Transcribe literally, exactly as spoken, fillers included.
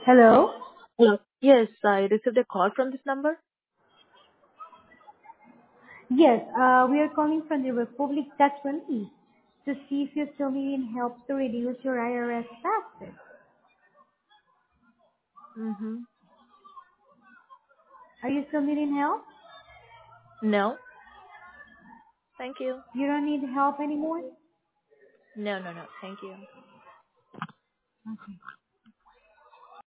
Hello? Hello. Yes, I received a call from this number. Yes, uh, we are calling from the Republic Tax Relief to see if you still needing help to reduce your I R S taxes. Mm-hmm. Are you still needing help? No, thank you. You don't need help anymore? No, no, no, thank you. Okay.